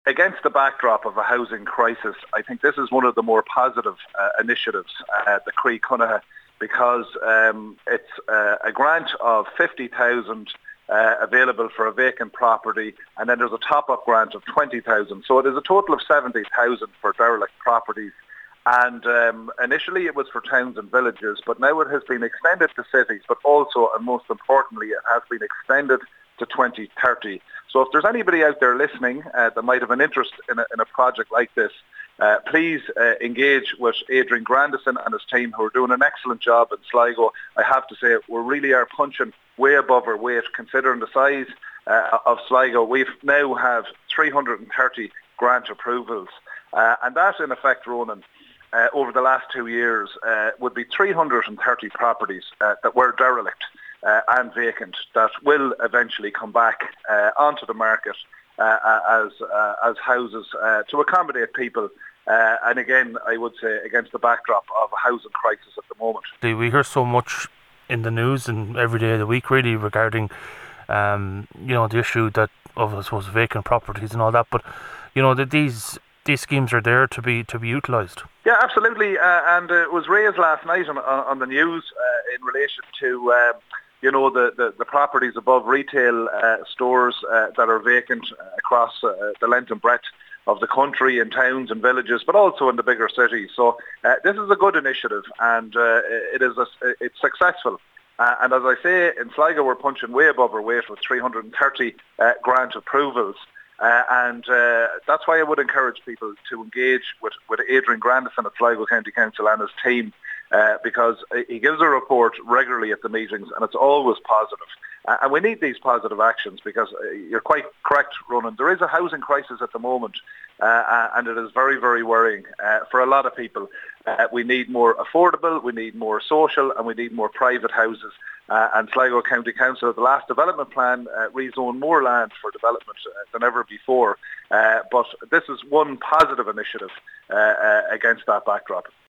Against the backdrop of a housing crisis, I think this is one of the more positive initiatives, the Croí Cónaithe, because it's a grant of 50,000 available for a vacant property, and then there's a top-up grant of 20,000. So it is a total of 70,000 for derelict properties. And initially it was for towns and villages, but now it has been extended to cities, but also, and most importantly, it has been extended to 2030. So if there's anybody out there listening that might have an interest in a project like this, please engage with Adrian Grandison and his team, who are doing an excellent job in Sligo. I have to say, we really are punching way above our weight considering the size of Sligo. We now have 330 grant approvals, and that in effect, Ronan, over the last 2 years would be 330 properties that were derelict and vacant that will eventually come back onto the market as houses to accommodate people. And again, I would say against the backdrop of a housing crisis at the moment. We hear so much in the news and every day of the week really regarding the issue that of, I suppose, vacant properties and all that, but that these schemes are there to be utilised. Yeah, absolutely, and it was raised last night on the news in relation to the properties above retail stores that are vacant across the length and breadth of the country, in towns and villages, but also in the bigger cities. So this is a good initiative, and it's successful. And as I say, in Sligo we're punching way above our weight with 330 grant approvals. And that's why I would encourage people to engage with Adrian Grandison at Sligo County Council and his team, because he gives a report regularly at the meetings, and it's always positive. And we need these positive actions, because you're quite correct, Ronan, there is a housing crisis at the moment, and it is very, very worrying for a lot of people. We need more affordable, we need more social, and we need more private houses. And Sligo County Council, the last development plan, rezoned more land for development than ever before. But this is one positive initiative against that backdrop.